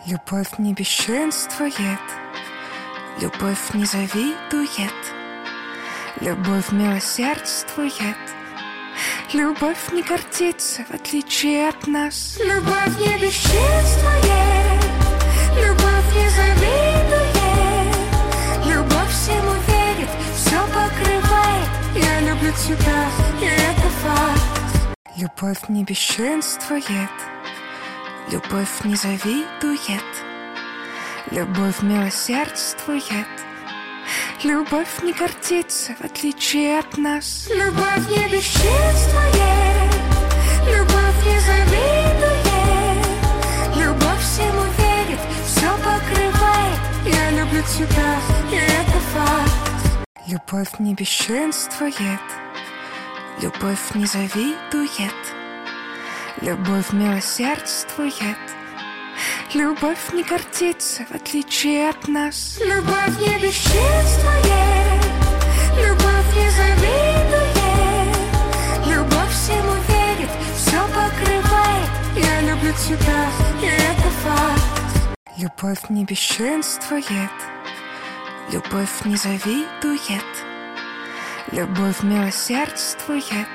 Любовь не бесчинствует, любовь не завидует, любовь милосердствует, любовь не гордится, в отличие от нас. Любовь не бесчинствует, любовь не завидует, любовь всему верит, все покрывает. Я люблю тебя, и это факт. Любовь не бесчинствует, любовь не завидует, любовь милосердствует, любовь не гордится, в отличие от нас. Любовь не бесчинствует, любовь не завидует, любовь всему верит, все покрывает. Я люблю тебя, и это факт. Любовь не бесчинствует, любовь не завидует, любовь милосердствует, любовь не гордится, в отличие от нас. Любовь не бесчинствует, любовь не завидует, любовь всему верит, все покрывает. Я люблю тебя, и это факт. Любовь не бесчинствует, любовь не завидует, любовь милосердствует,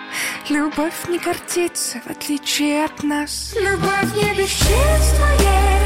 любовь не гордится, в отличие от нас. Любовь не бесчинствует,